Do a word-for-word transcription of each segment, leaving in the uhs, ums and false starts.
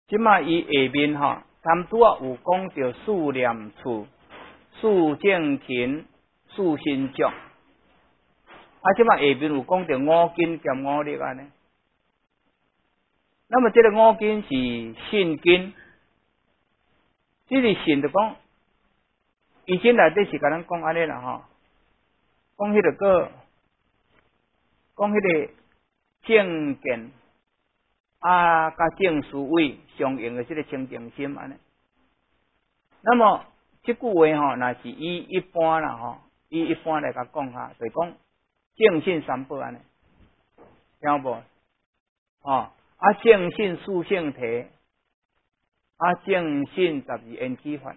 即马伊下面吼，参拄啊有讲到四念处、四正勤、四心足，啊，即马下面有讲到五根兼五力安尼。那么这个五根是信根，这个信就讲，以前内底是甲咱讲安尼啦吼，讲迄个个，讲迄个正见。啊，甲正思维相应的这个清净心安尼。那么这句话吼，若是以一般啦吼，以一般来甲讲哈，就是讲正信三宝安尼，听有无？哦，啊正信四圣体，啊正信十二缘起法，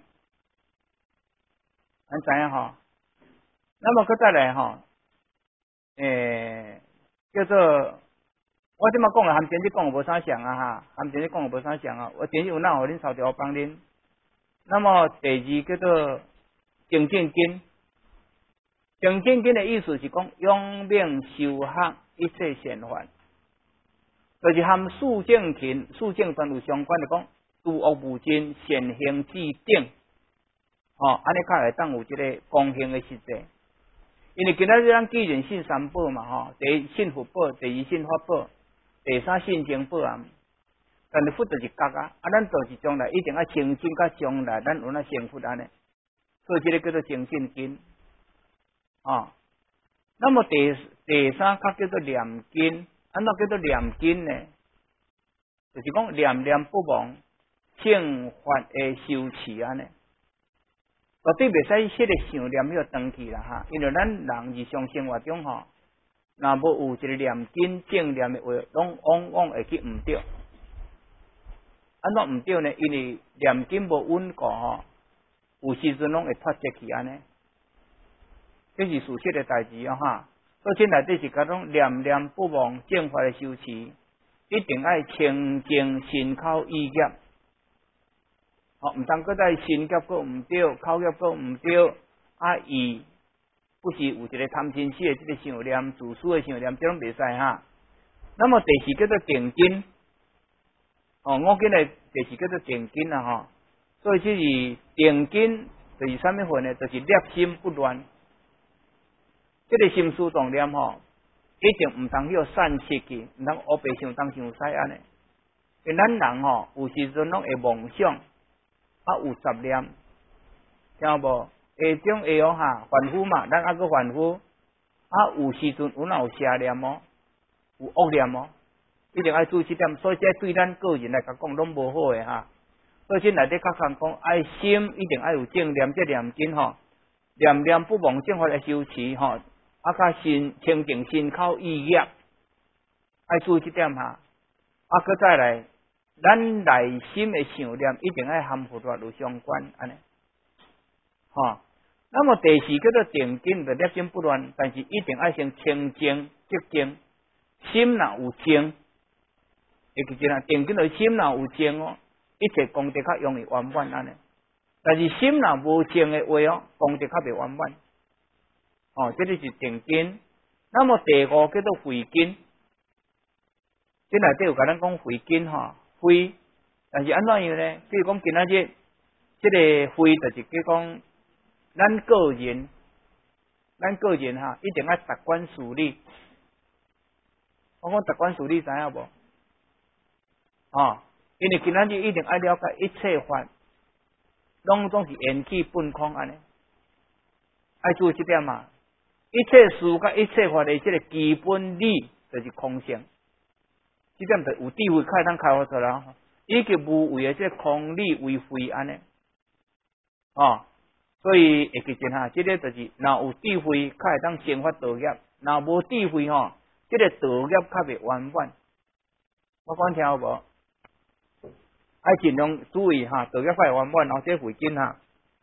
咱知影吼。那么佮再来吼，诶、欸，叫做。我即马讲了，含前日讲无啥像啊哈，含前日讲无啥像啊。我前日有哪互恁抄条帮恁。那么第二叫做正正经，正正经的意思是讲永命修学一切善法，就是含四正勤、四正全有相关的讲，诸恶无尽、善行至定，哦，安尼较会当有即个公平的实际。因为今仔日咱既然信三宝嘛吼，第一信佛宝，第二信法宝。第三信情报啊，但是佛就是觉啊，啊，咱就是将来一定要清净，甲将来咱有那成佛安尼，所以这个叫做正信根啊。那么第第三较叫做念根，安怎叫做念根呢？就是讲念念不忘，正法的修持安尼。绝对袂使迄个想念迄个长去啦哈，因为咱人日常生活中吼。若无有一个念经正念的话，拢往往会去毋对。安怎毋对呢？因为念经无稳固吼，有时阵拢会脱节去安尼。这是事实的代志啊哈。所以这内底是讲种念念不忘正法的修持，一定爱清净心口意业。哦，毋通搁再心业搁毋对，口业搁毋对，啊意。不是有一个贪嗔痴的这个想念、自私的想念，这种袂使哈。那么第四叫做定根，哦，五根的第四叫做定根啦哈。所以这是定根，就是啥物份呢？就是念心不乱，这个心思动念吼，一定毋通去散失去，毋通乌白想东想西安尼。因咱人吼，有时阵拢会妄想，啊有杂念，听有无？下种会哦哈，凡夫嘛，咱还阁凡夫，啊有时阵有哪有邪念哦，有恶念哦，一定爱注意这点，所以这对咱个人来讲讲拢无好诶哈。所以这内底较常讲，爱心一定爱有正念，这念经吼，念念不忘正法来修持吼，啊甲心清净心口意业，爱注意这点哈。啊，搁再来，咱内心诶想念一定爱含佛法有相关安尼。哈，那么第四叫做定根，就念心不乱，但是一定爱先清净寂静，心若有静，会记住啦，定根就心若有静哦，一切功德较容易圆满安尼。但是心若无静的话哦，功德较袂圆满。哦，这里是定根。那么第五叫做慧根，这内底有甲咱讲慧根哈，慧，但是安怎样呢？比如讲今仔日，这个慧就是叫讲。咱个人，咱个人哈，一定要达观事理。我讲达观事理知影无？哦，因为今仔日一定要了解一切法，拢总是缘起本空安尼。爱注意这点嘛，一切事甲一切法的这个基本理就是空性。这点就有智慧开通开发出来，以及无为的这个空理为非安尼。哦。所以会记住哈，这个就是若有智慧，较会当生发道业；若无智慧吼，这个道业较袂圆满。我讲听有无？爱尽量注意哈，道业较会圆满，然后这慧根哈。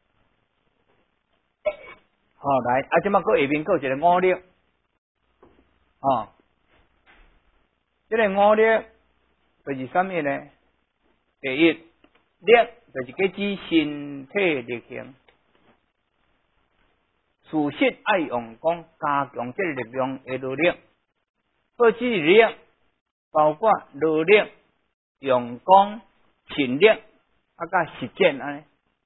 好、哦，来，啊，即马搁下面搁一个五力，哦，这个五力就是啥物呢？第一，力就是指指身体力行。事实爱用功加强这个力量的努力，所以这个力包括努力、用功、 信力啊，甲实践安尼，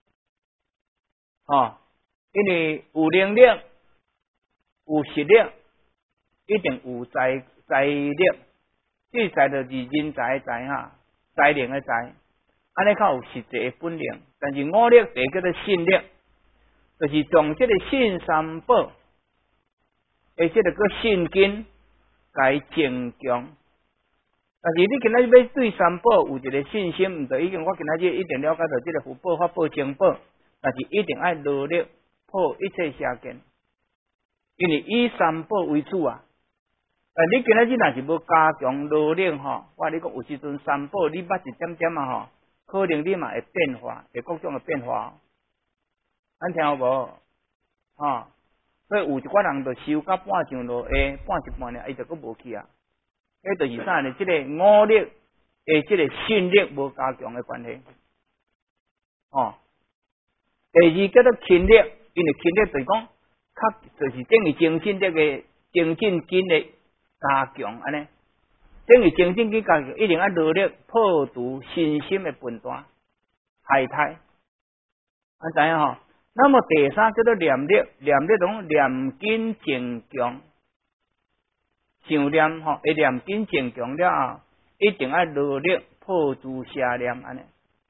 哦，因为有能力、有实力，一定有才才力，这才就是人才的才哈，才能的才，安尼较有实际的本领。但是五力第叫做信力，就是从这个信三宝，而且个个信根该增强。但是你今仔日要对三宝有一个信心，毋就已经我今仔日一定了解到这个福报、法宝、正宝，但是一定爱努力破一切邪见，因为以三宝为主啊。但你今仔日若是要加强努力吼，我你讲有时阵三宝你捌一点点啊吼，可能你嘛会变化，会各种的变化。咱听有无？吼，所以有一寡人就修到半上路，诶，半一半呢，伊就佫无去啊。迄就是啥呢？即、这个五力诶，即个信力无加强的关系。哦，第二叫做勤力，因为勤力就是讲，较就是等于精神力个精进根的加强安尼。等于精进根加强，一定要努力破除身心的分断害胎。啊，知影吼？那么第三叫做念力，念力种念根增强。想念吼，一念根增强了后，一定要努力破除邪念安尼。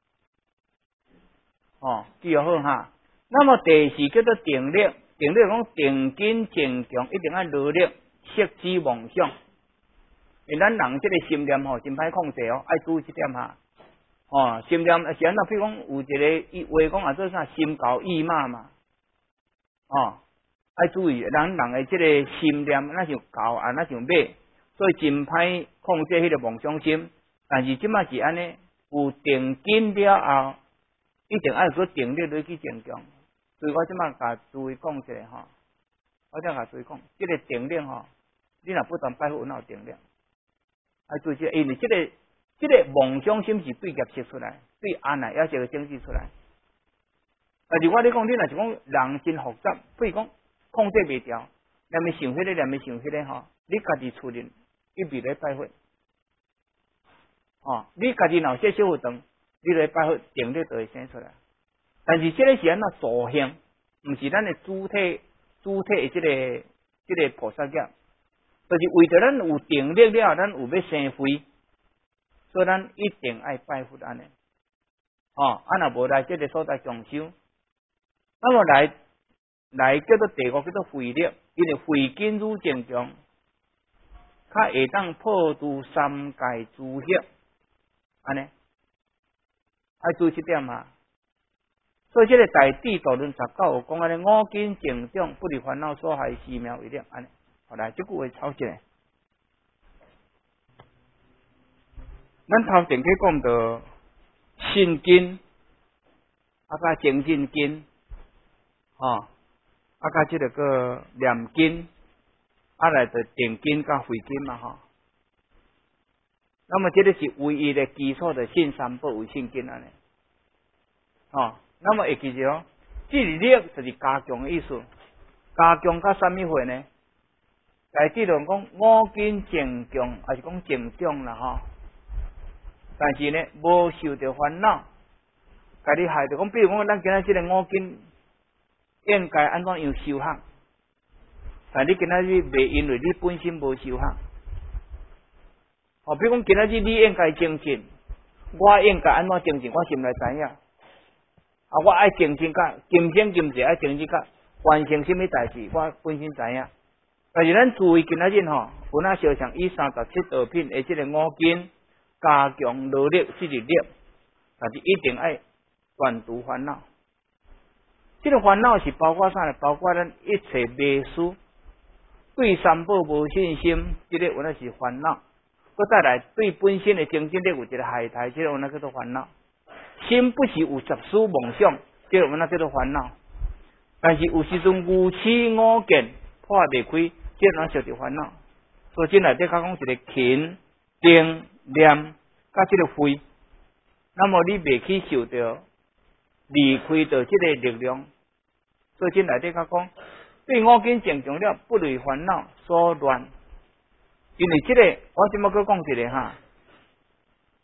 哦，记好哈。那么第四叫做定力，定力讲定根增强，一定要努力设置梦想。因咱人这个心念吼，真歹控制哦，爱注意这点哈。哦，心念是安那，譬如讲有一个话讲啊，做啥心高意马嘛。哦。爱注意，咱人的这个心念，那像高啊，那像马，所以真歹控制迄个梦想心。但是即马是安尼，有定根了后，一定爱个定力落去增强。所以我即马甲诸位讲一下吼，我即甲诸位讲，这个定力吼，你若不断拜佛，哪有定力？爱注意这个，因为这个这个梦想心是对业识出来，对安来也是个整理出来。但是我咧讲，你若是讲人真复杂，比如讲。控制袂掉，连咪想迄个，连咪想迄个吼，你家己厝人一味咧拜佛，哦，你家己若说小活动，你来拜佛，定力就会生出来。但是这个是安怎助行，毋是咱的主体，主体的这个这个菩萨业，就是为着咱有定力了，咱有要生慧，所以咱一定爱拜佛安尼，哦，啊若无来这个所在共修，那么来。来叫做第五叫做慧力，因为慧根愈增强，较会当破除三界诸业，安尼，爱注意这点啊。所以这个大智度论十九讲安尼，五根增长，不离烦恼所害，寺庙为力，安尼。好来，这句话抄起来。咱头前去讲到信根，啊甲精进根，吼。啊，甲即个个念根，啊来就定根甲慧根嘛吼。那么这个是唯一的基础的信三宝为信根安尼。哦，那么会记住哦，这力就是加强的意思。加强甲什么会呢？来这种讲五根增强，还是讲增长啦吼。但是呢，无受到烦恼，家己害着讲，比如讲咱今仔这个五根。应该安怎样修行？但你今仔日袂因为你本身无修行，哦，比如讲今仔日你应该精进，我应该安怎精进？我心内知影，啊，我爱精进甲今生今世爱精进甲完成什么代志，我本身知影。但是咱注意今仔日吼，有哪小像以三十七道品的这个五根加强努力自力力，但是一定爱断除烦恼。这个烦恼是包括啥呢？包括咱一切迷思，对三宝无信心，这个有那是烦恼。搁再来对本身的精进力有一个害态，这个有那叫做烦恼。心不是有十思梦想，这个有那叫做烦恼。但是有时阵五气五见破袂开，这个有小着烦恼。所以这内底较讲一个勤、定、念，甲这个慧，那么你袂去受到离开到这个力量。所以这内底较讲，对五根正常了，不类烦恼所乱。因为这个，我今麦搁讲一个哈，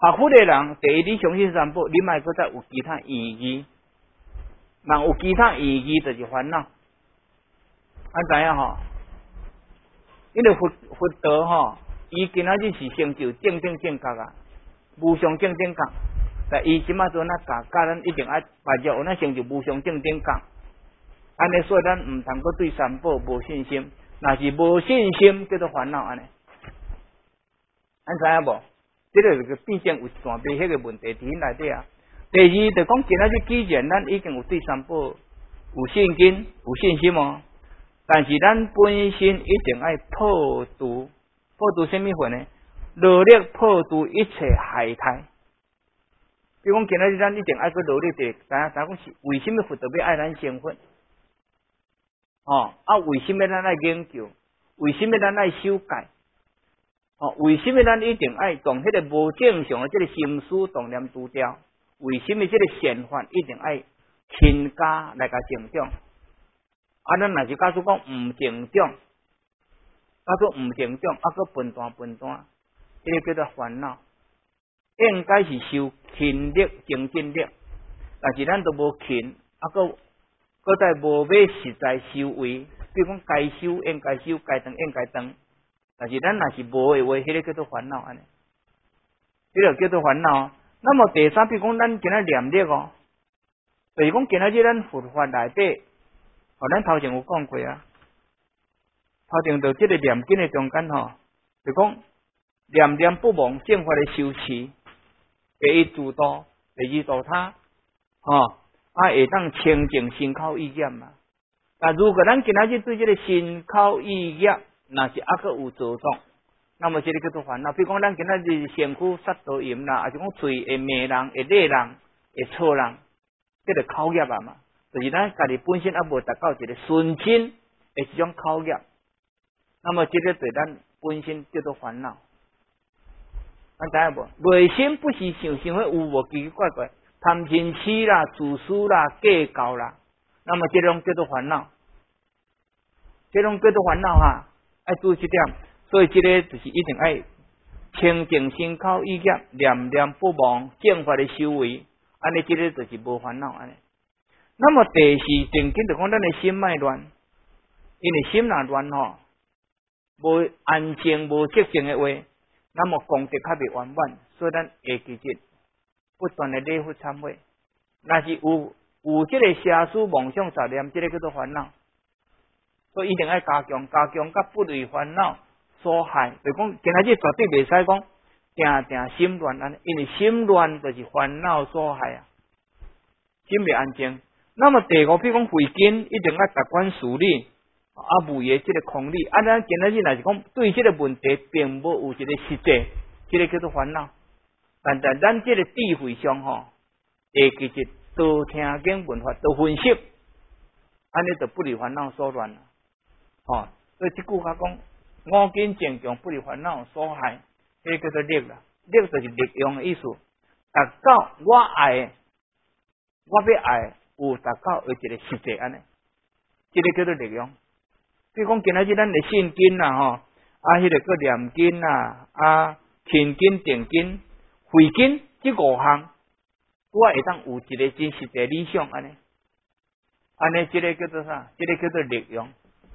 学佛的人，第一你相信三宝，你莫搁再有其他意义，若有其他意义就是烦恼。安怎样吼？因为佛佛道吼，伊今仔日是成就正正正觉啊，无上正正觉。但伊即马做那教教咱一定爱把握，有那成就无上正正觉。安尼所以咱毋通搁对三宝无信心，若是无信心叫做烦恼安尼。安知影无？这个就变成有段边迄个问题伫迄内底啊。第二就讲今仔日既然咱已经有对三宝有信心、有信心哦，但是咱本身一定爱破除，破除什么法呢？努力破除一切害态。比如讲今仔日咱一定爱去努力地，知影知讲是为什么佛特别爱咱成佛？哦，啊，为什么咱爱研究？为什么咱爱修改？哦，为什么咱一定爱从迄个无正常的这个心思动念除掉？为什么这个善法一定爱勤加来甲成长？啊，咱若是假使讲毋成长，假使毋成长，啊，佮笨蛋笨蛋，这个叫做烦恼。应该是修勤力、精进力，但是咱都无勤，啊，佮佮再无要实在修为，比如讲该修应该修，该断应该断。但是咱若是无的话，迄、那个叫做烦恼安尼，迄、那个叫做烦恼。那么第三，比如讲咱今仔念力哦，就是讲今仔日咱佛法内底，哦，咱头前有讲过啊，头前到即个念经的中间吼，就讲念念不忘正法的修持，第一主导，第二度他，吼、哦，啊会当清净身口意业嘛。但如果咱今仔日对这个身口意业，若是还佫有着重，那么这个叫做烦恼。比如讲，咱今仔日身躯杀毒淫啦，还是讲嘴会骂人、会骂人、会错人，这个口业啊嘛，就是咱家己本身还无达到一个纯真的一种口业，那么这个对咱本身叫做烦恼。咱知影无？内心不是想想迄有无奇奇怪怪、贪嗔痴啦、自私啦、计较啦，那么这种叫做烦恼，这种叫做烦恼哈。爱注意这点，所以这个就是一定爱清净身口意业，念念不忘正法的修为，安尼这个就是无烦恼安尼。那么第四正经就讲咱的心脉乱，因为心若乱吼，无安静无寂静的话，那么功德较袂圆满，所以咱会记住不断的礼佛忏悔。若是有有这个邪思妄想杂念，这个叫做烦恼。所以一定要加强，加强甲不为烦恼所害。就讲今仔日绝对袂使讲定定心乱安尼，因为心乱就是烦恼所害啊，心袂安静。那么第五，比如讲慧根，一定要达观事理，啊，无业这个空理。啊，咱今仔日若是讲对这个问题并无有一个实际，这个叫做烦恼。但但咱这个智慧上吼，会记住多听经闻法，多分析，安尼就不离烦恼所乱。哦，所以即句话讲，五根正强不离烦恼所害，这个叫做力啦。力就是力用的意思。达到我爱，我要爱，有达到有一个实际安尼，这个叫做力用。比如讲今仔日咱的信根啦，吼，啊，迄、那个个念根啦，啊，勤根、定根、慧根，这五项，我会当有一个真实际理想安尼，安尼这个叫做啥？这个叫做力用。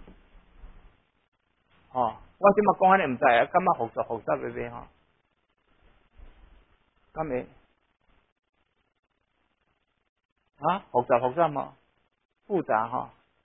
哦，我即马讲安尼毋知啊，感觉复杂复杂袂袂吼，敢会啊？复杂复杂嘛，复杂吼，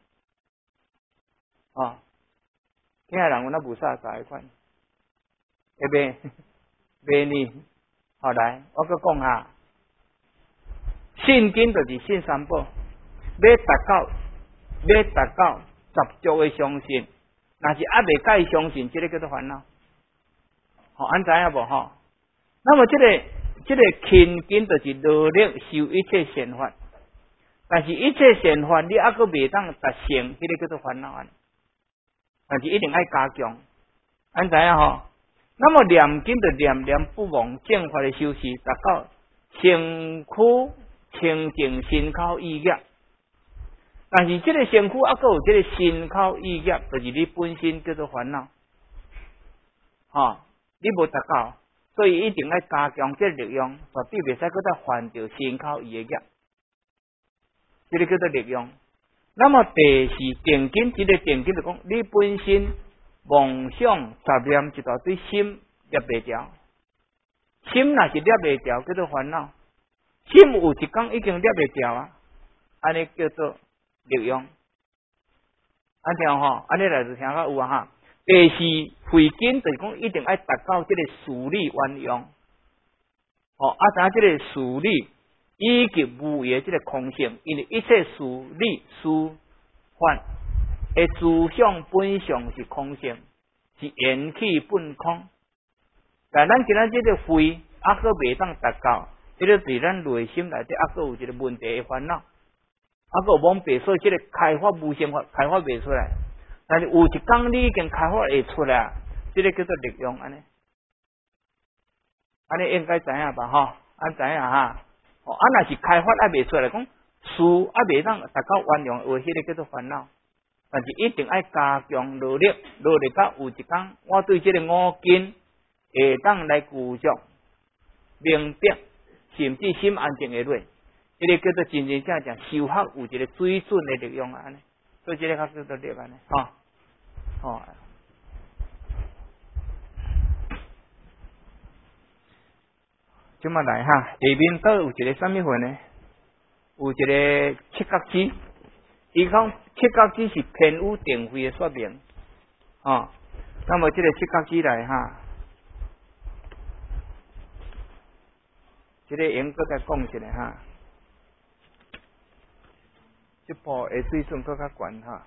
哦，听人有那无啥杂款，会袂袂呢？好来，我搁讲下，信经就是信三宝，要达到要达到十足的相信。若是还袂介相信，这个叫做烦恼。好、哦，安知影无吼？那么这个这个勤根就是努力修一切善法，但是一切善法你还佫袂当达成，这个叫做烦恼安。但是一定爱加强，安知影吼？那么念经就念念不忘正法的修持，达到身躯清净身口意业。但是这个身躯还佫有这个身口意业，就是你本身叫做烦恼，吼、哦，你无达到， 所以一定要加强这力量，绝对袂使搁再犯着身口意的业，这个叫做力量。那么第四定根，这个定根就讲你本身妄想杂念一大堆，心捏袂掉，心若是捏袂掉，叫做烦恼。心有一天已经捏袂掉啊，安尼叫做力量。安听吼，安尼来就听较有啊哈。第四慧根就是讲一定要达到这个事理圆融，哦，啊，咱这个事理以及无为这个空性，因为一切事理事法的思想本相是空性，是缘起本空。但咱今仔这个慧还阁未当达到，这个对咱内心内底还阁有一个问题的烦恼，还阁有妄背，所以这个开发无生法开发未出来。但是有一天你已经开发会出来，这个叫做力量安尼，安尼应该知影吧？吼，安知影哈？哦，啊，若是开发还未出来，讲事还未当达到圆融，有迄个叫做烦恼。但是一定要加强努力，努力到有一天，我对这个五根会当来具足明白，甚至心安静的落，这个叫做真真正正修学有一个水准的力量安尼。所以这个较叫做力安尼，吼，吼。即么来哈，下面都有一个什么份呢？有一个七角支，伊讲七角支是偏有定慧的说明，哦。那么这个七角支来哈，这个应该再讲一下哈。这部的水准搁较悬哈，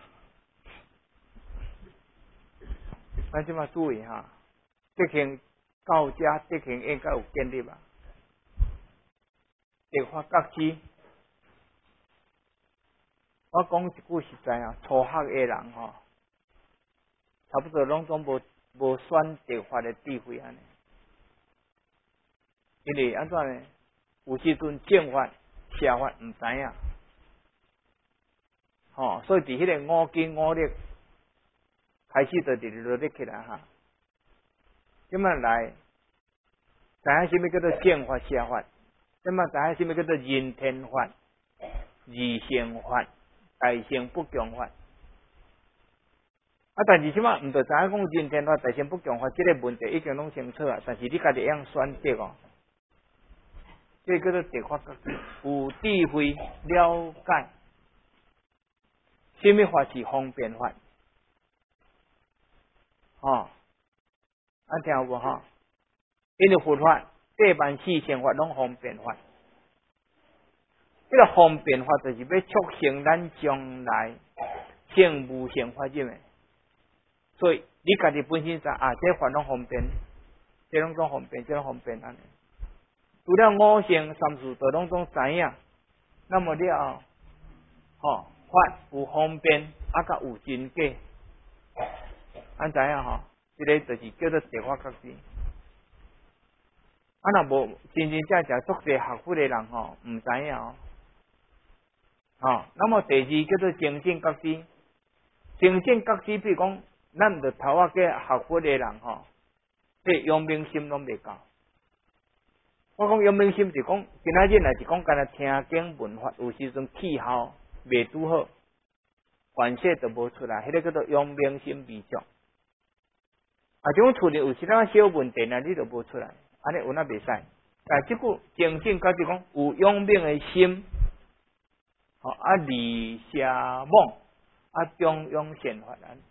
咱即马注意哈，德行到家德行应该有建立吧？德法各支，我讲一句实在啊，初学的人吼，差不多拢总无无选德法的智慧安尼，因为安怎呢？有时阵正法、邪法唔知影。哦，所以伫迄个五根五力开始就直直咧起来哈。咁么来，知影什么叫做正法邪法？咁么知影什么叫做人天法、二乘法、大乘不共法？啊，但是即马毋着知影讲人天法、大乘不共法，即、这个问题已经拢清楚啊。但是你家己会用选择哦，这叫做德法觉知，有智慧了解。什么法是方便法？哦，安听有无哈？因为佛法八万四千法拢方便法，这个方便法就是要促成咱将来成无成法入的。所以你家己本身知啊，这法拢方便，这拢总方便，这拢方便安尼。除了五乘三事都拢总知影，那么了后，吼。法有方便，啊，甲有真假，安知影吼？这个就是叫做德法觉知。啊，若无真真正正足侪学佛的人吼，唔知影哦。哦，那么第二叫做精进觉知，精进觉知，比如讲，咱着头仔个学佛的人吼，这阳明心拢袂够。我讲阳明心是讲，今仔日若是讲干那听经闻法，有时阵气候未拄好，反射就无出来，迄、那个叫做阳明心未足。啊，这种处理有其他小问题呢，你就无出来，安尼有那袂使。但即句精进觉知讲有阳明的心，吼啊离邪妄啊中庸善法安。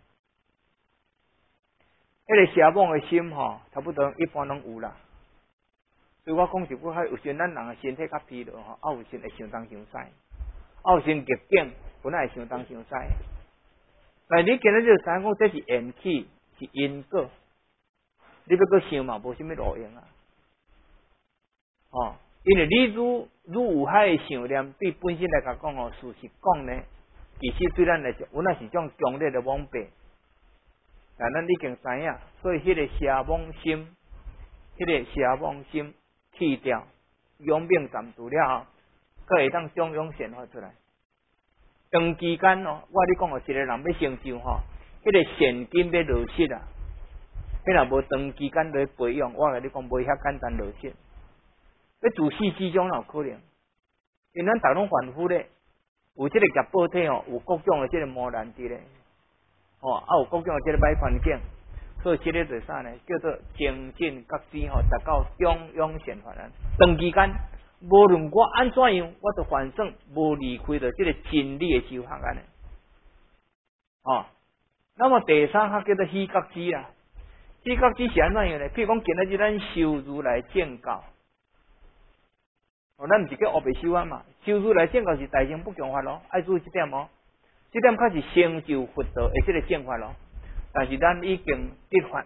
迄个邪妄的心吼，差不多一般拢有啦。所以我讲一句，较有时咱人的身体较疲劳吼，啊有时会想东想西，啊有时逆境本来会想东想西。但你今日就知影讲，这是缘起，是因果。你要搁想嘛，无啥物路用啊。哦，因为你愈愈有海的想念，对本身来讲吼，事实讲呢，其实对咱来讲，有那是种强烈的妄背。但咱已经知影，所以迄个邪妄心，迄、那个邪妄心去掉，阳明暂除了后，可会当中庸显化出来。长期间哦，我你讲哦，一个人要成就吼，迄、那个善根要落实啊。迄迄若无长期间来培养，我甲你讲袂遐简单落实。要自始至终哪有可能？因咱逐拢反复咧，有即个业报体吼，有各种的即个磨难伫咧，吼啊有各种的即个歹环境，所以即个就是啥呢？叫做精进觉知吼，达到中庸显法啊。长期间，无论我安怎样，我都反正无离开着即个真理的修学安尼。哦，那么第三项叫做虚觉知啦。虚觉知是安怎样呢？譬如讲，今仔日咱修如来正教。哦，咱毋是叫黑白修啊嘛，修如来正教是大乘不共法咯，爱注意这点哦。这点较是成就佛道的这个正法咯。但是咱已经得法，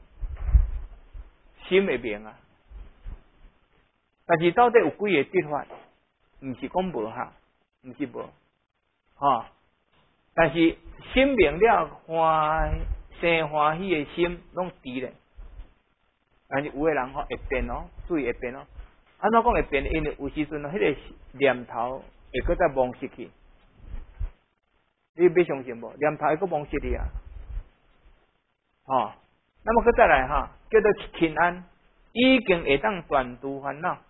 心会明啊。但是到底有几个得法？毋是讲无哈，毋是无，哈、哦。但是心明了，欢生欢喜的心拢伫咧。但是有个人吼会变哦，注意会变哦。安怎讲会变？因为有时阵，迄个念头会搁再忘失去。你要相信无？念头会搁忘失去啊！哦，那么搁再来哈，叫做轻安，已经会当断除烦恼。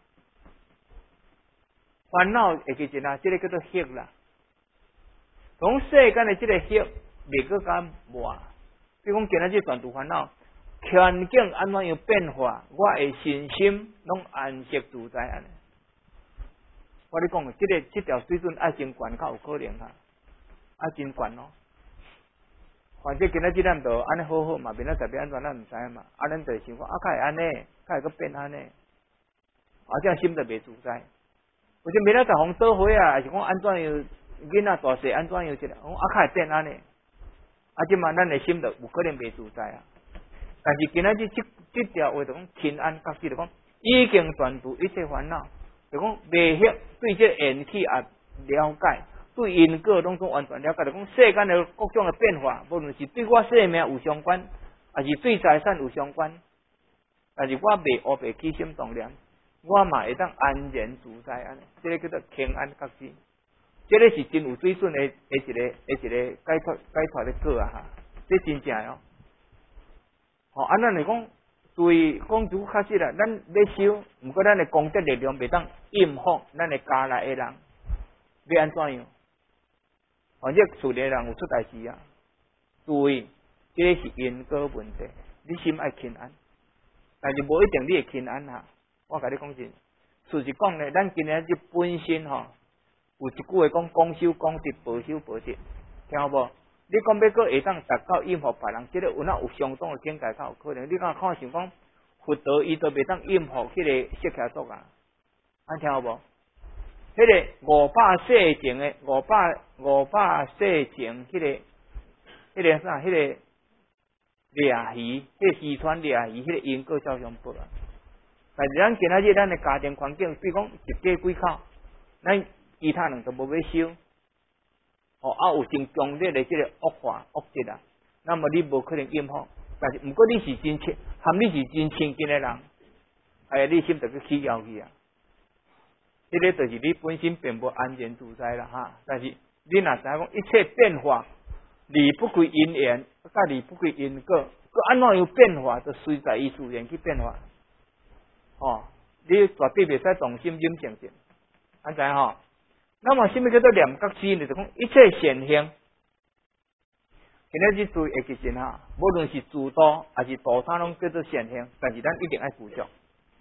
烦恼会记一啦，这个叫做黑啦。从世间的这个黑，未搁敢磨。比如讲，今仔日断除烦恼。环境安怎样变化，我的身心拢安息自在安尼。我咧讲的，这个这条水准爱真悬，较有可能哈，爱真悬咯。反正今仔日咱就安尼好好嘛，明仔载要安怎咱毋知嘛。啊，咱就想讲，啊，较会安尼，较会搁变安尼，啊，这样心就袂自在。或者明仔载风倒回啊，还是讲安怎样囡仔大细安怎样一个，讲啊，较会变安尼。啊，即嘛，咱的心就有可能袂自在啊。但是今仔日这这条话就讲平安觉知，就讲已经断除一切烦恼，就讲未晓对这缘起也了解，对因果拢总完全了解，就讲世间的各种的变化，无论是对我生命有相关，还是对财产有相关，但是我未黑白起心动念，我嘛会当安然自在安尼，这个叫做平安觉知，这个是真有水准的的一个的一个解脱解脱的果啊哈，这真正哦。哦，啊，咱来讲，对讲如较实啦，咱要修，毋过咱的功德力量袂当应付咱的家内的人，要安怎样？反正厝里的人有出代志啊，注意，这是因果问题，你心爱轻安，但是无一定你会轻安哈。我甲你讲真，事实讲咧，咱今日这本身吼，有一句话讲，讲修讲德，报修报德，听好无？你讲要个会当达到应付别人，即、这个有哪有相当的境界才有可能？你敢看想讲佛道伊都袂当应付迄个释迦族啊？安听好无？迄、那个五百世前的五百五百世前迄、那个迄、那个啥？迄、那个掠鱼，迄、那个渔船掠鱼，迄、那个因果照相报啊！但是咱今仔日咱的家庭环境，比如讲一家几口，咱其他人都无要收。哦，啊有真强烈的这个恶化恶质啊，那么你无可能应付，但是毋过你是真亲，含你是真亲近的人，哎呀，你心就去起摇去啊，这个就是你本身并无安全自在啦哈。但是你若知影讲一切变化离不开因缘，甲离不开因果，佮安怎样变化，就随在伊自然去变化。哦，你绝对袂使动心忍静静，安知吼？那么什么叫做念觉知呢？就讲一切现象，今仔日注意会记真哈，无论是自度还是度他，拢叫做现象，但是咱一定爱顾惜。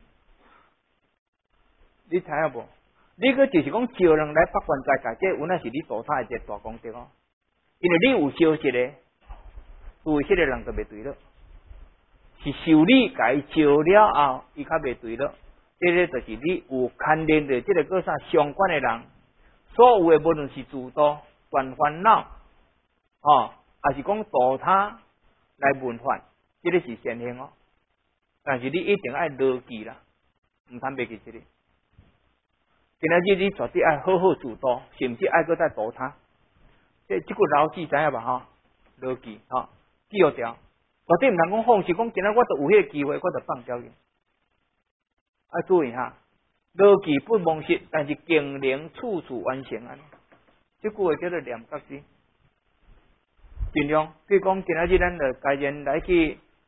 你知影无？你个就是讲招人来八关斋戒，这有那是你度他的一个大功德哦。因为你有烧一个，对迄个人就袂对了，是受你甲伊招了后，伊较袂对了。这个就是你有牵连的这个个啥相关的人。所有的无论是自度、断烦恼，哦，还是讲度他来问法，这个是现象哦。但是你一定爱牢记啦，唔通袂记这个。今仔日你绝对爱好好自度，甚至爱搁再度他。这这句牢记知影吧？哈，牢记哈，记好条。绝对唔通讲放弃，讲今仔我都有迄个机会，我就放掉去。爱注意哈。牢记不忘失，但是经能处处完成啊！这句话叫做念觉知。尽量，比如讲今仔日咱就家人来去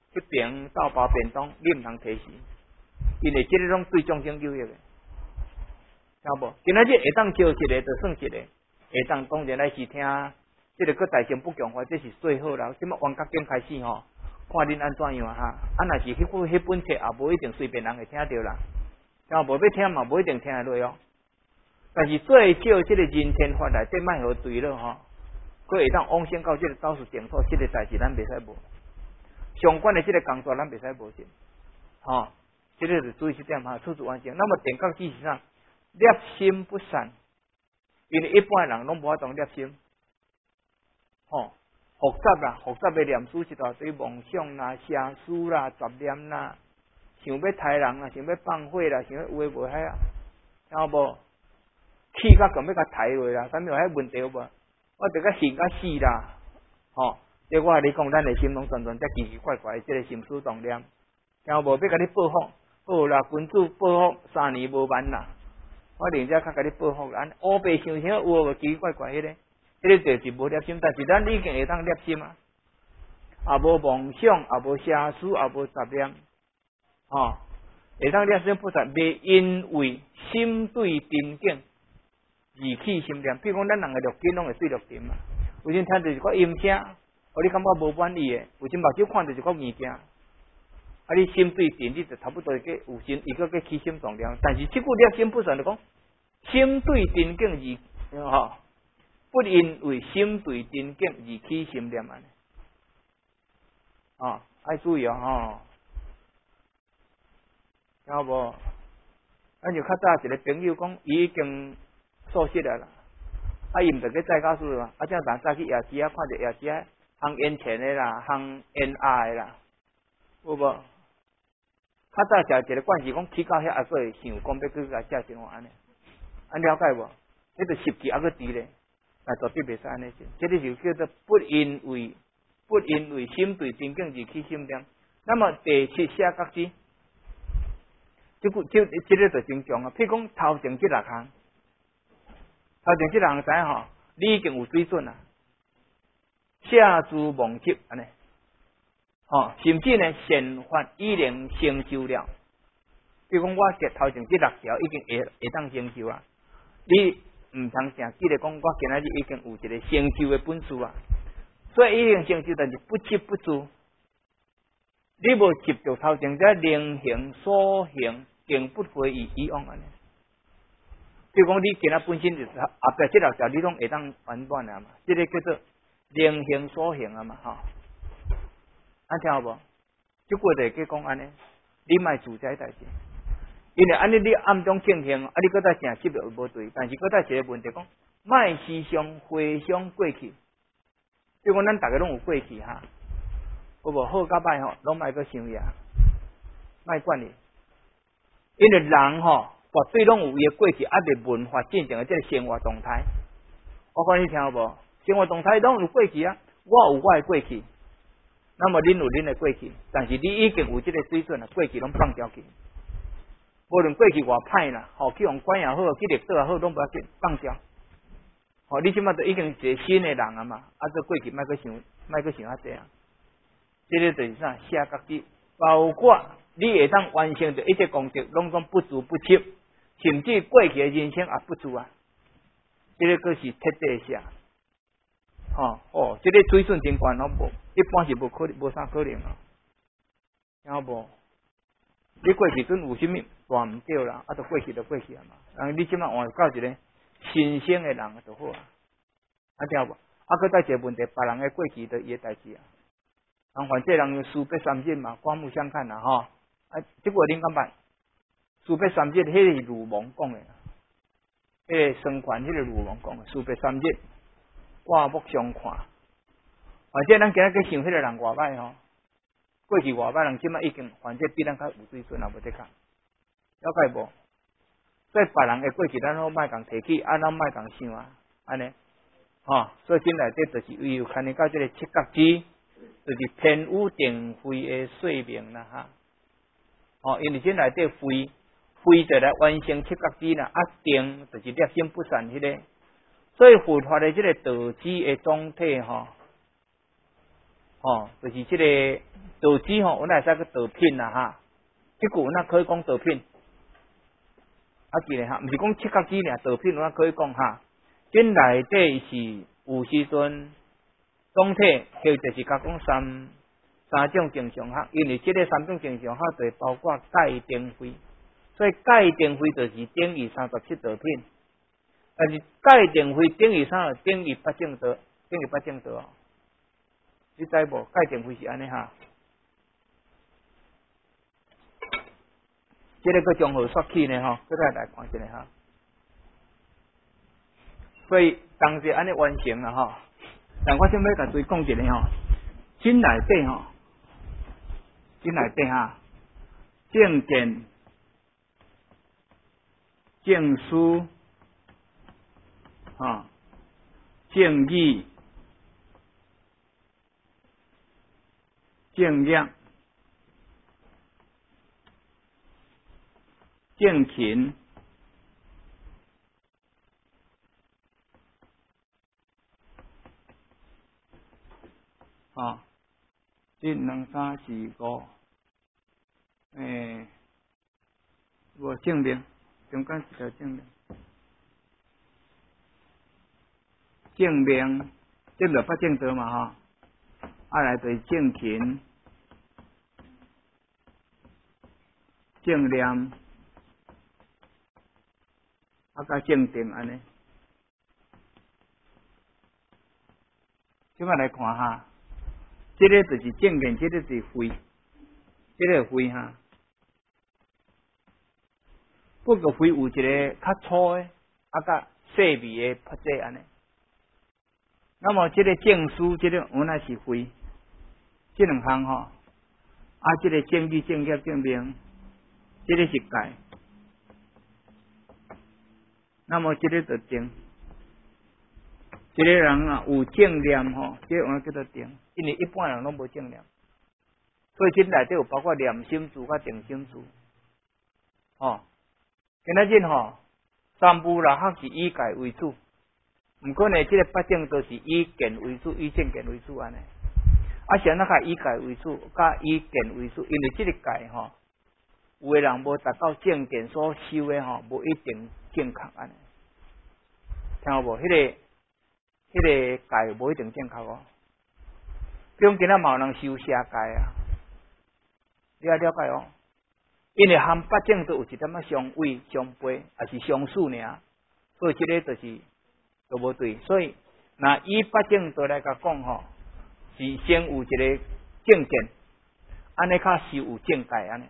迄边斗包便当，你毋通提示，因为即个拢对众生有益的，听无？今仔日会当招一个，就算一个，会当当然来是听，即个个大乘不强化，这是最好啦。即么王家经开始吼，看恁安怎样啊哈？啊，若是迄本迄本册，也无一定随便人会听到啦。听无要听嘛，无一定听得落哦。但是最少即个人天法内底卖互对了吼，佫会当往生到即个倒数净土，即个代志咱袂使无。相关的即个工作咱袂使无尽，吼、哦，即、这个是注意一点哈，处处完成。那么定觉只是啥？念心不散，因为一般人拢无法当念心，吼、哦，复杂啦，复杂的念思一大堆妄想啦、邪思啦、杂念啦，想要杀人啦，想要放火啦，想要有诶无遐啊，听无？气甲强要甲抬落啦，啥物有遐问题有无？我着甲恨甲死啦，吼、哦。即我甲你讲，咱的心拢全全则奇奇怪怪的，即个心思动念，听无？要甲你报复，好啦，君主报复三年无完啦。我另者较甲你报复，咱乌白想想有无奇奇怪怪迄个，迄个就是无念心，但是咱已经会当念心啊，也无妄想，也无邪思，也无杂念，吼，会当念心菩萨，袂因为心对真境而起心念。比如讲，咱人个录音拢会对录音嘛，有阵听到一个音声。互你感觉无满意诶，有阵目睭看到一个物件，啊，你心对定，你就差不多个有心，伊个个起心动念。但是即句念心不善就讲，心对真境而吼，不因为心对真境而起心念安尼，哦，爱注意哦，吼，听无？咱就较早一个朋友讲，伊已经素食了啦，啊，伊毋着去再告诉啊，啊，这样早去夜市啊，看着夜市啊。烘烟钱的啦，烘烟鸭的啦，有无？较早食一个惯是讲去到遐，还佫会想讲要去甲食生活安尼，安了解无？迄个习气还佫伫咧，但绝对袂使安尼做。这个就叫做不因为不因为心对真境而起心念。那么第七下觉知，即句即即个就真强啊！譬如讲头前即六项，头前即六项知影吼，你已经有水准啊。下诸妄执安尼，吼，甚至呢，善法已经成就了。比如讲，我这头前这六条已经会会当成就啊，你毋通成记得讲，我今仔日已经有一个成就的本事啊。所以已经成就，但是不执不住，你无执着头前这能行所行，定不回于以往安尼。比如讲，你今仔本身就是后壁这六条，你拢会当完满啊嘛，这个叫做。能行所行啊嘛，吼，安听有无？即句就去讲安尼，你莫自在代志，因为安尼你暗中庆幸，啊，你搁再正执着无对，但是搁再一个问题讲，莫时常回想过去，比如讲咱逐个拢有过去哈，有无好甲歹吼，拢莫搁想呀，莫管你，因为人吼绝对拢有伊个过去，啊，伫文化进程的即个生活动态，我讲你听有无？生活动态拢有过去啊，我有我的过去，那么恁有恁的过去，但是你已经有这个水准了，过去拢放掉去，无论过去偌歹啦，吼去用管也好，去历史也好，拢不要紧放掉。吼，你即马都已经是一个新的人啊嘛，啊，这过去莫去想，莫去想遐济啊。这个就是啥？下觉知，包括你会当完成着一切功德，拢讲不足不chấp，甚至过去的人生也不足啊。这个佫是彻底的下。吼哦，这个水准真悬咯，无一般是无可能，无啥可能啊，听无？你过去阵有啥物大毋对啦，啊，就过去就过去啊嘛。啊，你即马换到一个新鲜的人就好啊，啊听无？啊，搁再一个问题，别人的过去就伊的代志啊。人反正人事不三尽嘛，刮目相看啦吼。啊，这个恁敢办？事不三尽，迄个是鲁蒙讲的，迄个生权迄个鲁蒙讲的，事不三尽。刮目相看，反正咱今仔去想迄个人偌歹吼，过去偌歹人，即摆已经反正比咱较有水准啊，无得讲，了解无？所以别人的过去，咱拢莫共提起，啊，咱莫共想啊，安尼，吼，所以进内底就是唯有看你到这个七觉知，就是天有定慧的说明啦哈，哦，因为进内底慧，慧就来完成七觉知啦，啊，定就是念心不散迄个。所以佛法的这个道旨的总体吼， 吼，就是这个道子吼，我来使个道品啦哈。这句那可以讲道品，啊记咧哈，唔是讲七角子俩道品，我可以讲哈。因内底是有时阵总体或就是甲讲三三种正常学，因为这个三种正常学就包括钙、丁、灰，所以钙、丁、灰就是等于三十七道品。但是钙、丁、灰等于啥？等于八正道，等于八正道哦。你知无？钙、丁、灰是安尼哈。这个个综合说起呢，吼，搁再来看一下哈。所以当时安尼完成了哈，但我想要甲诸位讲一下吼，真内底吼，真内底哈，正见、正思、哈、正义、正业、正勤。啊，一两三四五，诶，无正面，中间一条正面，正面，这就八正道嘛哈，啊来对正勤、正念，啊甲正定安尼，即摆来看哈。这个就是正面，这个是灰，这个灰哈。不过灰有一个较粗的，啊甲细微的破折安尼。那么这个正思，这个原来是灰，这两项吼，啊这个正义、正业、正命，这个是钙。那么这个就定。这个人啊有正念吼，这个我叫做定，因为一般人拢无正念，所以这内底有包括念心珠甲定心珠，吼。今仔日吼，三部六学是以解为主，毋过呢，这个八正都是以见为主，以正见为主安尼。啊，是安怎甲以解为主，甲以见为主，因为这个解吼，有的人无达到正见所修的吼，无一定正确安尼，听有无？迄、那个。迄个戒无一定正确哦，比如今仔嘛有人修邪戒啊，你要了解哦。因为含八正都有一点仔相违、相悖，也是相似尔，所以这个就是都无对。所以那以八正道来甲讲吼，是先有一个正见，安尼较是有正戒安尼，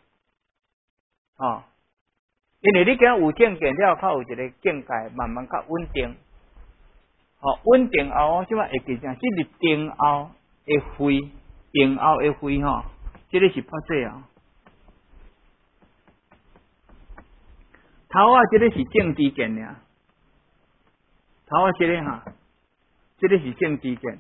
哦。因为你今有正见了，较有一个正戒，慢慢较稳定。哦，稳定后，即摆会记啥？即是定后会会，定后会会吼，即个是破解啊。头啊，即个是正知见尔。头啊，即个哈，即个是正知见。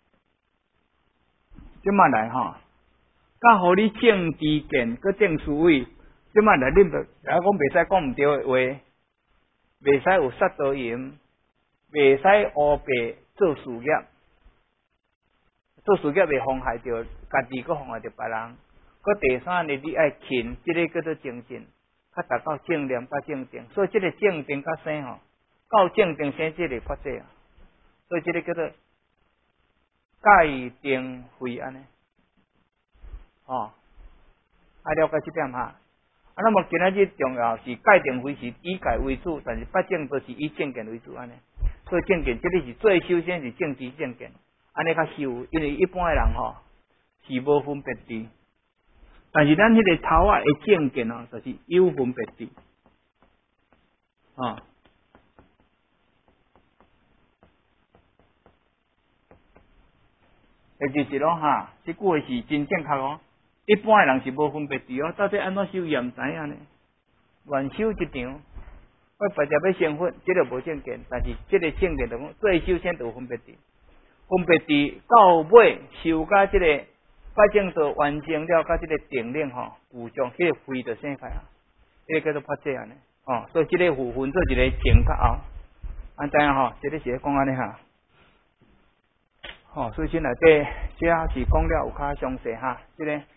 即摆来吼，甲互你正知见，佮正思维，即摆来恁着，来讲袂使讲毋对诶话，袂使有杀盗淫。袂使乌白做事业，做事业会妨害到家己，佮妨害到别人。佮第三呢，你爱勤，这个叫做精进，较达到正念甲正定。所以这个正定甲生吼，到正定生这个发展啊。所以这个叫做戒定慧安尼，哦，爱了解这点哈。啊，那么今仔日重要是戒定慧是以戒为主，但是八正都是以正见为主安尼。所以正见，这里是最首先是正知正见，安尼较修，因为一般的人吼是无分别智，但是咱迄个头啊的正见哦，就是有分别智，啊、哦。也就是咯哈，这句话是真正确哦。一般的人是无分别智哦，到底安怎修也毋知影呢？乱修一场。我白食要成佛，这个无正见，但是这个正见就讲最首先就有分别智，分别智到尾修甲这个八正道完成了，甲这个定力吼，有将迄个慧就生开啊，这个叫做破解安尼，哦，所以这个有分做一个前甲后，安知影吼，这个是讲安尼哈， 哦，所以这内底这也是讲了有较详细哈，这个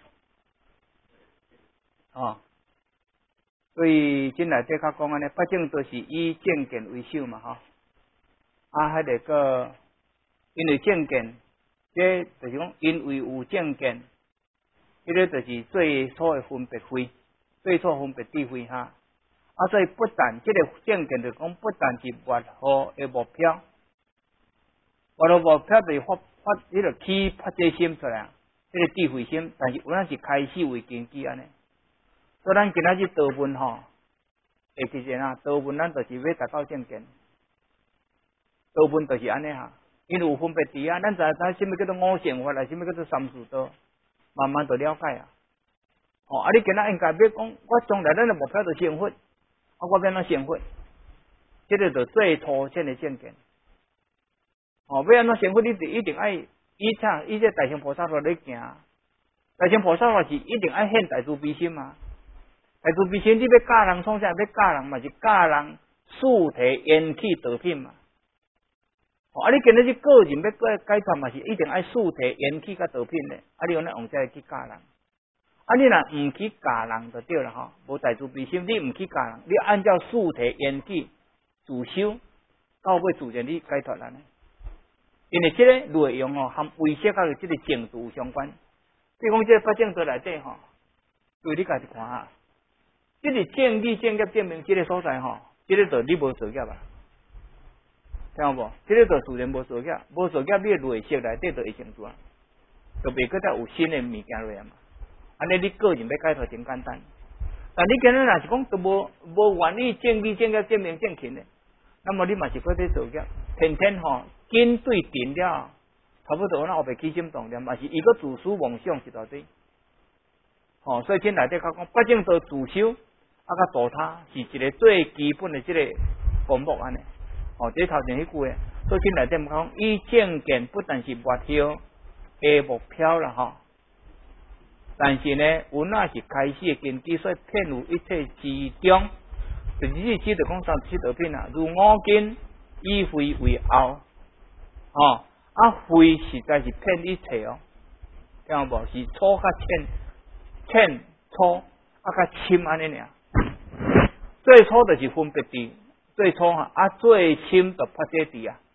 哦，所以这内底较讲安尼，八种都是以正见为首嘛，哈、啊，还得个因为正见，这就是讲因为有正见，这个就是最初的分别慧，最初分别智慧哈。啊，所以不但这个正见就讲，不但是越好的目标，越好目标就是发发这个起发这心出来，这个智慧心，但是有咱是开始为根基安尼。所以咱今仔日道文吼，会记见啊，道文咱就是要达到正见，道文就是安尼哈，因为有分别智啊，咱知影什么叫做五乘法，啊，什么叫做三士道，慢慢就了解啊。哦，啊，你今仔应该要讲，我将来咱的目标就是成佛。啊，我变怎成佛？这个就最初先的正见。哦，要安怎成佛？你就一定爱以啥？以这大乘菩萨法来行。大乘菩萨法是一定爱现大慈悲心嘛。大慈悲心，你要教人创啥？要教人嘛，是教人速提缘起道品嘛。哦，啊，你今日去个人要改改脱嘛，是一定爱速提缘起甲道品的。啊，你用咱用这去教人。啊，你若唔去教人就对了哈，无大慈悲心，你唔去教人，你按照速提缘起自修，到尾自然你解脱了呢。因为这个内容哦，和威胁甲这个正度相关。比如讲，这个八正道内底吼，对你家己看下，这个正义、正业、证明这个所在吼，这个就你无作业啊，听有无？这个就自然无作业，无作业你的内识内底就会成住啊，就袂搁再有新的物件落来嘛。安尼你个人要解脱真简单，但你今日若是讲都无无愿意正义正业证明正勤的，那么你嘛是搁在作业，天天吼紧对定了，差不多咱后边起心动念，嘛是伊个自私妄想一大堆。吼、哦，所以这内底讲讲八正道自修，啊甲度他是一个最基本的这个科目安尼。哦，这头前迄句诶，所以这内底毋讲以正见不但是目标的目标啦吼。但是呢，有那是开始的根基，所以遍有一切之中，就是意思就讲三十七道品啊，如五根以慧为后，哦，啊慧实在是遍一切哦，听有无？是粗甲浅，浅粗啊甲深安尼尔。最初就是分别智，最初哈啊最深就发这智啊，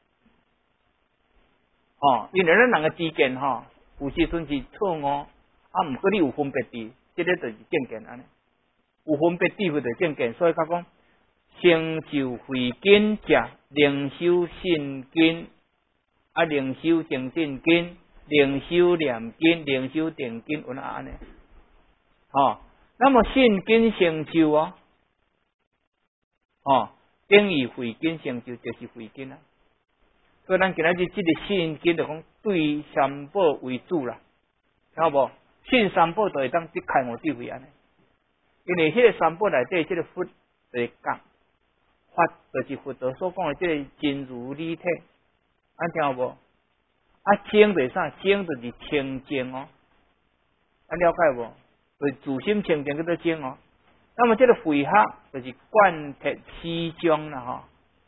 哦，因为咱人个之间哈，有时阵是错误。啊，毋过你有分别智，这个就是正见安尼。有分别智慧就是正见，所以讲讲成就慧根者，灵修信根，啊，灵修正正根，灵修念根，灵修定根，有哪安尼？哦，那么信根成就哦，哦，等于慧根成就就是慧根啊。所以咱今仔日这个信根就讲对三宝为主啦，听有无？信三宝就会当去开悟智慧安尼，因为迄个三宝内底，即个佛就是讲法，就是佛陀所讲的即个真如理体，安听有无？啊，清就是啥？清就是清净哦，安了解无？就是自心清净叫做清哦。那么这个慧学就是贯彻始终啦吼，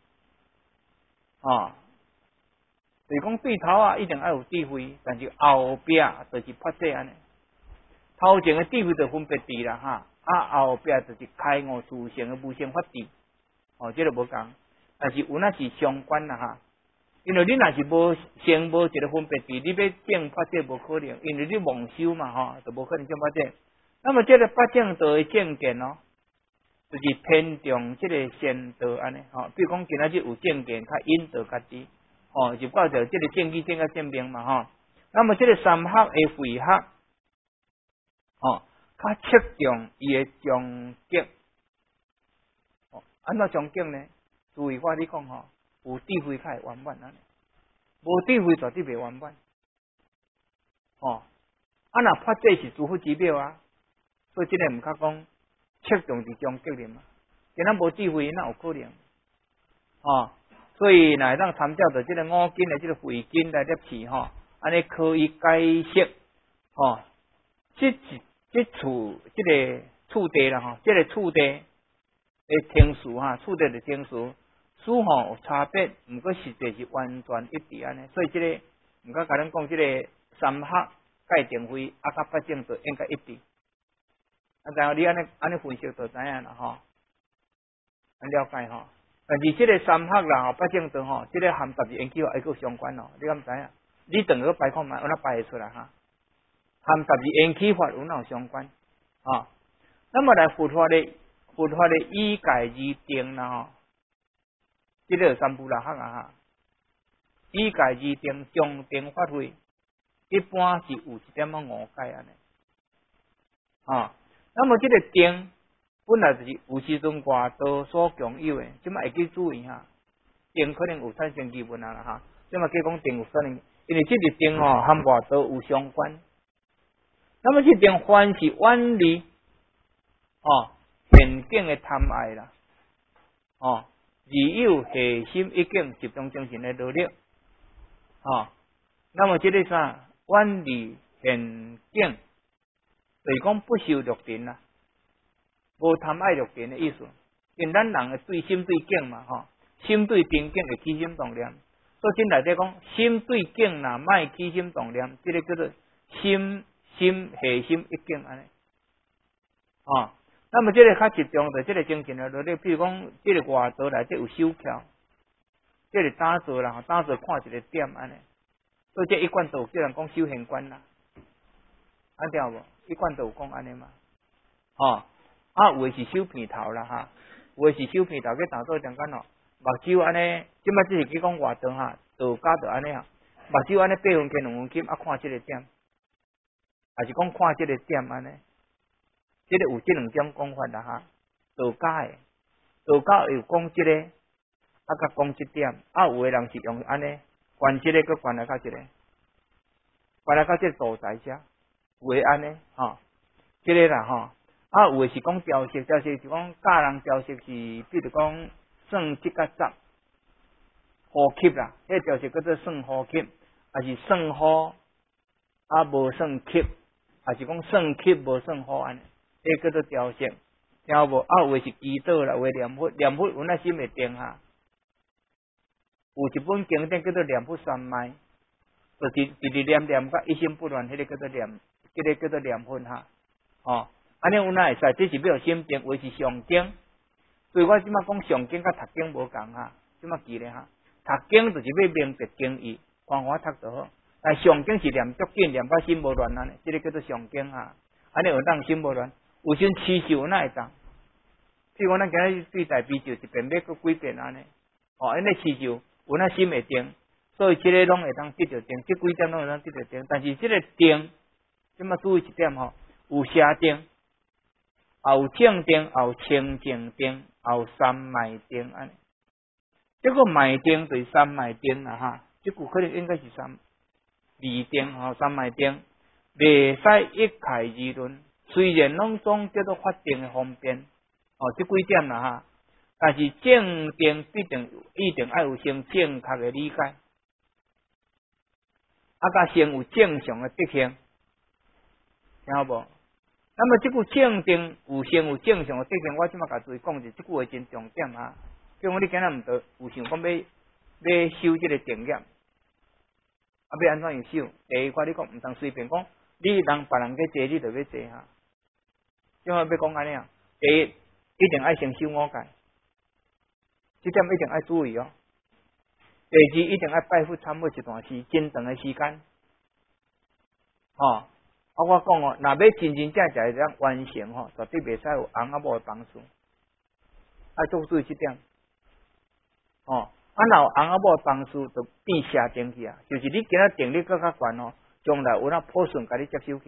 哦，就是讲对头啊，一定要有智慧，但是后壁就是发这安尼。头前的智慧就分别智啦哈，啊后壁就是开悟自性的无生法智，哦，这个无共，但是有那是相关啦哈，因为你若是无先无一个分别智，你要证法智无可能，因为你妄修嘛哈，就无可能证法智。那么这个八正道的正见哦，就是偏重这个先道安尼，吼，比如讲今仔日有正见，较引导家己，哦，就挂着这个正义正个证明嘛哈。那么这个三学的慧学。哦，较侧重伊的终极，哦，安怎终极呢？注意我你讲吼，有智慧才会圆满安尼，无智慧绝对袂圆满。哦，啊若发这是诸佛之妙啊，所以真个毋较讲侧重伫终极里嘛，今仔无智慧哪有可能？哦，所以若会当参照着这个五根的这个慧根来入去吼，安尼可以解释，吼，这是。这处这个处地啦哈，这个处地的听数哈，处地的听数数吼有差别，毋过实际是完全一致安尼。所以这个毋甲甲咱讲即个三合界定会啊，甲八正道应该一致。啊，然后你安尼安尼分析就知影啦吼，很了解吼。但是即个三合啦，吼八正道吼，即个含十二因起法还佫相关哦，你敢毋知影？你等个摆看觅，有哪摆会出来哈？含十二因起法有哪有相关？啊，那么来佛法的佛法的依解而定啦吼，即个三部啦学啊哈，依解而定，中定发挥，一般是有一点仔误解安尼。啊，那么即个定本来就是有时阵外道所共有的，即摆会记注意哈，定可能有产生疑问啊啦哈，即摆计讲定有可能，因为即个定吼和外道有相关。那么即定凡是远离哦现境的贪爱啦，哦，只有下心一境集中精神的努力，哦，那么即个啥远离现境，就是讲不修六尘啦，无贪爱六尘的意思。因咱人的对心对境嘛，吼、哦，心对定境会起心动念，所以真内底讲心对境若卖起心动念，即、这个叫做心。心下心一境安尼，哦，那么这个较集中的这个精神的努力，比如讲这个外道内底有修巧，这个打坐啦，打坐看一个点安尼，所以这一贯都有叫人讲修行观啦，安听无？一贯都有讲安尼嘛，哦，啊有的是修片头啦哈，有的是修片头去打坐中间咯，目睭安尼，即摆只是去讲外道哈，道家就安尼啊，目睭安尼八分金两分金啊看这个点。还是讲看这个点安尼，这个有这两种讲法啦哈。道家的，道家有讲这个，啊，甲讲这点，啊，有的人是用安尼，关这个佮关来到这个，关来到这个道在遮，有的安尼，吼，这个啦吼，啊，有的是讲雕饰，雕饰是讲教人雕饰是，比如讲算即甲十，呼吸啦，迄雕饰叫做算呼吸，还是算呼，啊，无算吸。还是讲算气无算好安尼，这叫做调息，听无？啊，有的是祈祷啦，有的念佛，念佛有那心会定哈。有一本经典叫做念佛三昧，就是直直念念甲一心不乱，迄、那个叫做念，迄、那个叫做念佛哈。哦，安尼有哪会使？这是要有心定，为是上经。所以我即马讲上经甲读经无共哈，即马记咧哈。读经就是要明白经义，看法读就好。但上经是念足紧，念到心无乱安尼，这个叫做上经哈。安尼有当心无乱，有时持守那会当。譬如讲咱今日对待比就一遍要搁几遍安尼，哦，安尼持守有那心会定，所以这个拢会当得到定，这几点拢会当得到定。但是这个定，即么注意一点吼，有邪定，也有正定，也有清净定，也有三昧定安尼。这个昧定对三昧定啦哈，这句可能应该是三。二定吼三昧定，袂使一概而论。虽然拢总叫做法定的方便，哦，这几点啦哈，但是正定必定一定要有先正确的理解，啊，甲先有正常的德行，听好无？那么这句正定有先有正常的德行，我即马甲注意讲者，这句话真重点啊。比如讲你今日毋得有想讲要要修这个定业。啊，要安怎样修？第一，我你讲毋通随便讲，你人别人去坐，你就要坐哈。即话要讲安尼啊，第一一定爱先修五戒，这点一定爱注意哦。第二，一定爱拜佛参会一段时真长的时间。吼、哦，啊，我讲哦，若要真真正正会当完成吼，绝对袂使有翁仔某的帮助，爱做注意这点。哦。啊，若有翁仔某帮助，就变下定去啊！就是你今仔定力更较悬哦，将来有那破顺甲你接收去，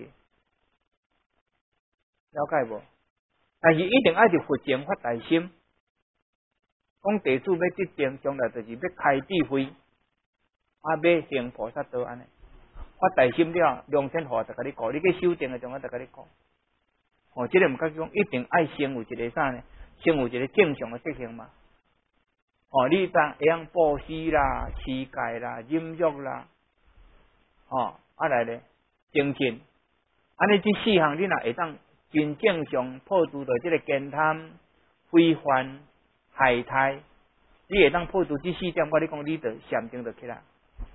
了解无？但是一定爱是佛前发大心，讲地主要得定，将来就是要开智慧，啊，要行菩萨道安尼。发大心了，良天法就甲你讲，你去修定的，将我就甲你讲。哦，这个毋甲讲，一定爱先有一个啥呢？先有一个正常的德行嘛。哦，你当会用布施啦、持戒啦、忍辱啦，哦，啊来咧精进，安尼这四项你若会当真正常破除到这个奸贪、非犯、害胎，你会当破除这四点，我你讲你就禅定就起来，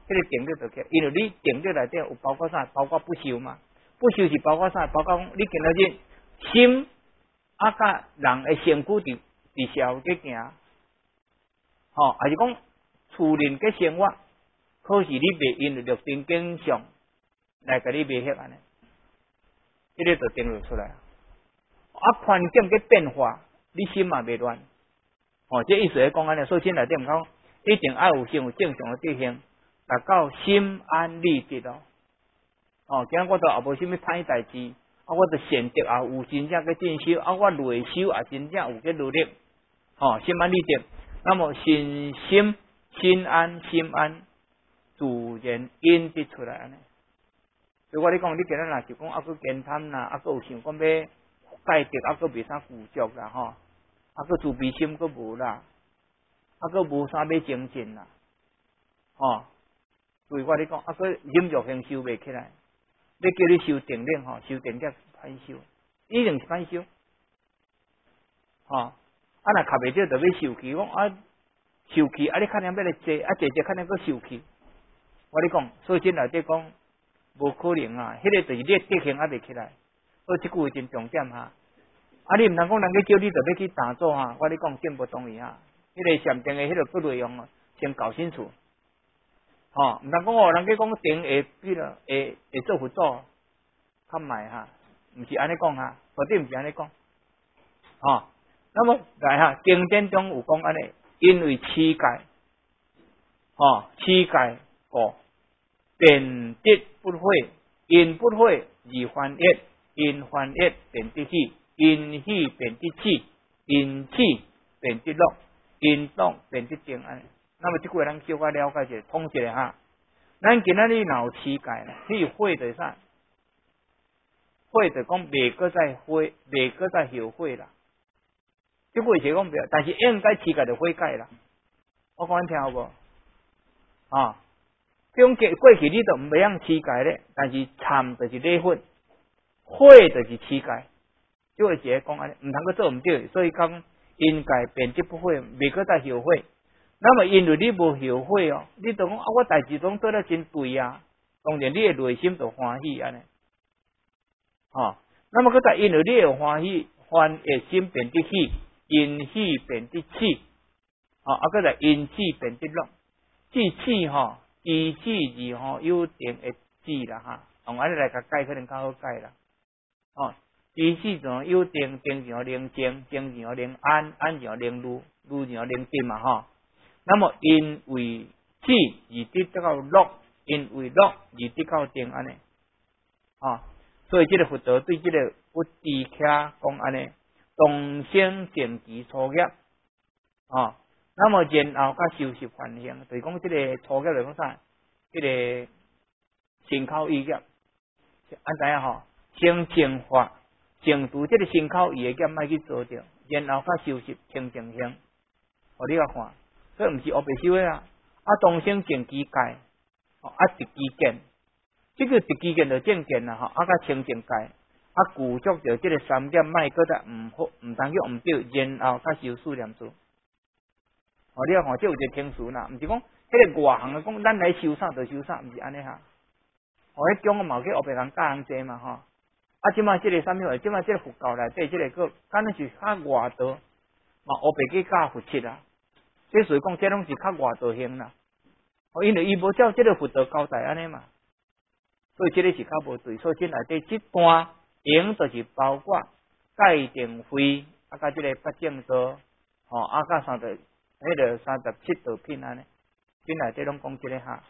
这个定力就起，因为你定力内底有包括啥？包括不朽嘛，不朽是包括啥？包括讲你今仔日心啊，甲人的身躯伫伫社会去行，吼、哦，还是讲厝人嘅生活，可是你袂因为六根景象来甲你袂晓安尼，这个就定律出来。啊，环境嘅变化，你心嘛袂乱。哦，这意思是讲安尼，所以真内底毋讲，一定要有先有正常的德行，达到心安理得咯。哦，今日我都也无啥物歹代志，啊，我都善德也有真正嘅进修，啊，我内修也真正有嘅努力，哦，心安理得。那么心心心安心安，自然因得出来安尼。所以我咧讲，你今日若是讲啊，佫健谈啦，啊，佫有想讲要戒德，啊，佫袂啥富足啦，吼，啊，佫自卑心佫无啦，啊，佫无啥要精进啦，吼。所以我咧讲，啊，佫忍辱行修袂起来，要叫你修定力吼，修定力歹修，一定是歹修，吼。啊，若卡袂着，就要受气，讲啊，受气，啊，你肯定要来坐，啊，坐坐肯定佫受气。我咧讲，所以真内底讲，无可能啊，迄、那个就是你德行还袂起来。所以即句话真重点哈。啊，你毋通讲人家叫你，就要去打坐哈。我咧讲，真无同意哈。迄、那个禅定的迄个内容啊，先搞清楚。吼、哦，毋通讲哦，人家讲定会比了，会会做辅助，较歹哈，毋是安尼讲哈，绝对毋是安尼讲。吼、哦，那么来哈，经典中有讲安尼，因为持戒，吼、哦，持戒故。便得不悔，因不悔而犯业，因犯业便得喜，因喜便得气，因气便得乐，因乐便得定安。那么这个咱小可了解一下，通一下哈。咱今仔日若有持戒啦，去悔的啥？悔的讲袂搁再悔，袂搁再后悔啦。这个是讲袂，但是应该持戒就悔改啦。我讲听好无？啊？比如过过去你都唔袂晓持戒咧，但是忏就是礼佛，悔就是持戒，就会直接讲安尼，唔通去做唔对，所以讲因戒便得不悔，袂搁再后悔。那么因为你无后悔哦，你就讲啊，我代志拢做得真对啊，当然你的内心就欢喜安尼，哦。那么佮在因为你有欢喜，欢的心便得喜，因喜便得气，哦，啊，佮在因气便得乐，志气吼。知止字吼有定会止啦哈，用安尼来甲解可能较好解啦。哦，知止就有定，定就宁静，静就宁安，安就宁愈，愈就宁定嘛哈。那么因为止而得到乐，因为乐而得到定安尼。啊，所以这个佛陀对这个不知客讲安尼，动心静极初业啊。那么然后甲修习梵行，就是讲这个初业来讲啥？这个身口意业，安怎样吼？先净化、净除这个身口意的业，莫去做掉，然后甲修习清净行，互你甲看，所以毋是黑白修的啊。啊，当生净机界，啊，直机见，这个直机见就正见啦吼，啊，甲清净界，啊，具足着这个三点，莫搁再毋好，毋当叫毋对，然后甲修四念处。哦，你要看，这有一个听词啦，毋是讲迄个外行的讲，咱来修啥就修啥，毋是安尼哈。哦，迄种个嘛，去后边人教人济嘛吼。啊，即摆即个啥物话？即摆即个佛教内底，即个个敢若是较外道，嘛后边去教佛七啦。即所以讲，即拢是较外道型啦。哦，因为伊无照即个佛道交代安尼嘛，所以即个是较无对。所以即内底即段行就是包括戒定慧，啊，甲即个八正道，吼，啊，甲三十。迄个三十七道品安尼，今内底拢讲即个哈。